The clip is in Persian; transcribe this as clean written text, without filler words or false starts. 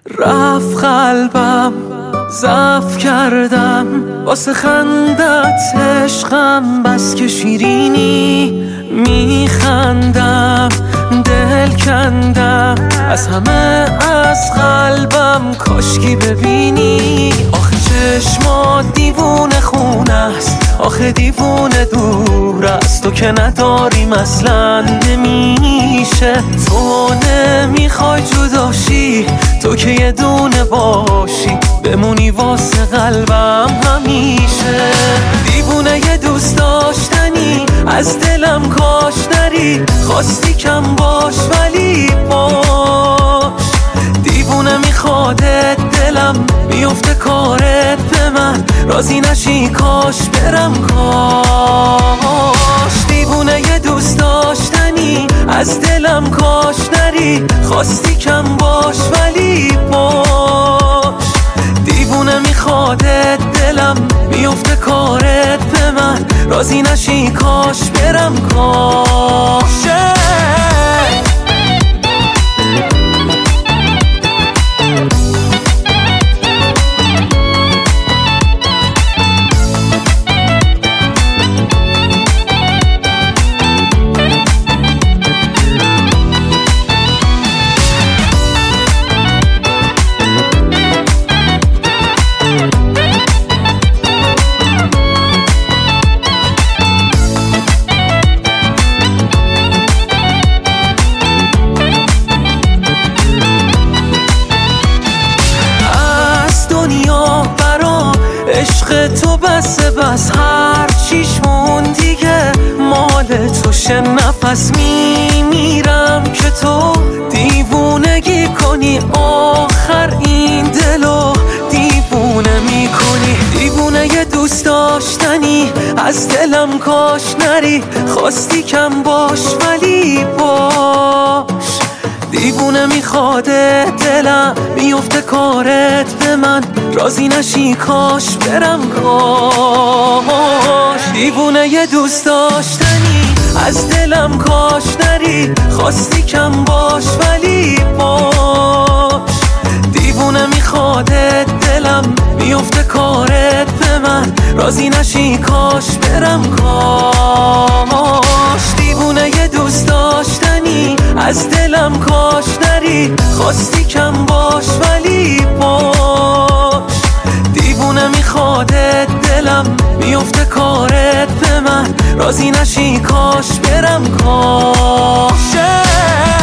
رفت قلبم ضعف کردم واسه خندت عشقم، بس که شیرینی میخندم دل کندم از همه از قلبم، کاشکی ببینی آخه چشمات دیوونه خونه است، آخه دیوونه دور است، تو که نداریم اصلا نمیشه، تو نمیخوای جداشی، تو که یه دونه باشی بمونی واسه قلبم همیشه. دیوونه یه دوست داشتنی از دلم کاش نری، خواستی کم باش ولی باش، دیوونه میخوادت دلم میفته کارت به من، راضی نشی کاش برم کاش. دیوونه یه دوست داشتنی از دلم کاش نری، خواستی کم باش ولی باش، دیوونه میخوادت دلم میفته کارت به من، راضی نشی کاش برم کاش. عشق تو بس هر چیش مون دیگه مال توشه، نفس میمیرم که تو دیوونگی کنی، آخر این دلو دیوونه میکنی. دیوونه یه دوست داشتنی از دلم کاش نری، خواستی کم باش ولی باش، دیوونه میخواده دلم میفته کارت به من، راضی نشی کاش برم کاش. دیوونه یه دوست داشتنی از دلم کاش نری، خواستی کم باش ولی باش، دیوونه میخواده دلم میفته کارت به من، راضی نشی کاش برم کاش. دیوونه یه دوست داشتنی از دلم کاش نری، خواستی کم باش ولی باش، دیوونه میخوادت دلم میفته کارت به من، راضی نشی کاش برم کاش.